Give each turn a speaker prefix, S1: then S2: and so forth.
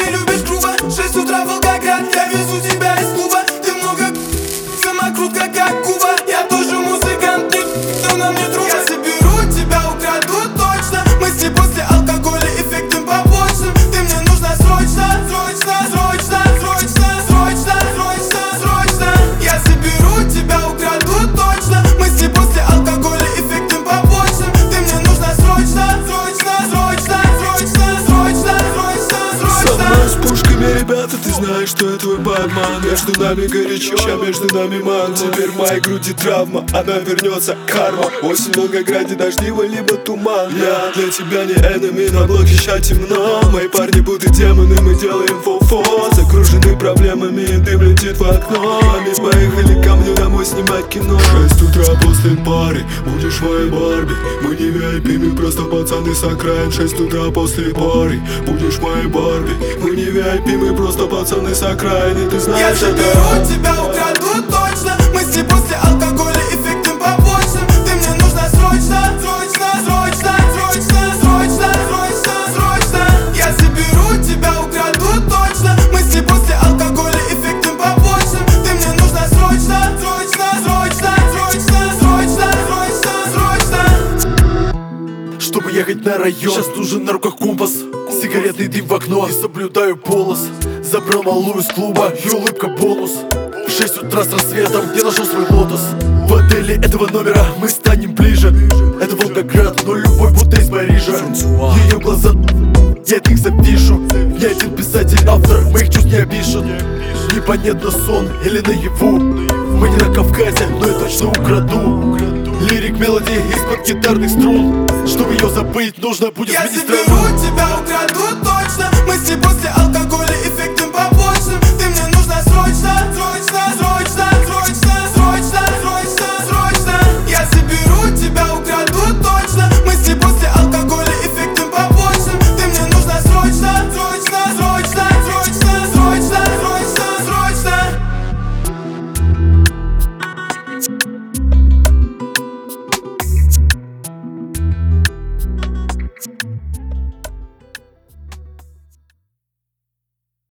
S1: не любишь грубо. 6 утра Волгоград, я везу тебя из клуба. Ты много самокрутка как Куба. Я тоже музыкант, никто нам не друг. Я заберу тебя, украду точно. Мысли после алкоголя эффектным побочным. Ты мне нужна срочно, срочно, срочно, срочно, срочно, срочно, срочно. Я заберу тебя, украду точно. Мысли после алкоголя эффектным побочным. Ты мне нужна срочно, срочно, срочно, срочно, срочно, срочно, срочно.
S2: Со мной с пушками, ребята, ты знаешь, что я твой Батман. Между нами горячо, ща между нами ман. Теперь в моей груди травма, она вернется, карма. Осень в Волгограде дождливо, либо туман. Я для тебя не enemy, на блоке ща темно. Мои парни будто демоны, мы делаем фо-фо. Закружены проблемами, дым летит в окно. Мы поехали ко мне домой снимать кино. 6 утра после пары, будешь моей Барби. Мы не VIP, мы просто пацаны с окраин. 6 утра после пары, будешь моей Барби. Мы не VIP, мы просто пацаны с окраины. Ты знаешь,
S1: я заберу тебя, украду точно. Мысли после алкоголя эффектным побочным. Ты мне нужна срочно, срочно, срочно, срочно, срочно, срочно, срочно. Я заберу тебя, украду точно. Мысли после алкоголя эффектным побочным. Ты мне нужна срочно, срочно, срочно, срочно, срочно, срочно, срочно.
S3: Чтобы ехать на район, сейчас нужен на руках компас. Сигаретный дым в окно, не соблюдаю полос. Забрал малую из клуба, и улыбка бонус. В 6 утра с рассветом я нашел свой лотос. В отеле этого номера мы станем ближе. Это Волгоград, но любовь будто из Парижа. Ее глаза, я от них запишу. Я один писатель, автор, моих чувств не опишет. Непонятно, сон или наяву. Мы не на Кавказе, но я точно украду. Лирик, мелодии из-под гитарных струн. Чтобы ее забыть, нужно будет
S1: Я
S3: сменить
S1: заберу
S3: страну.
S1: тебя,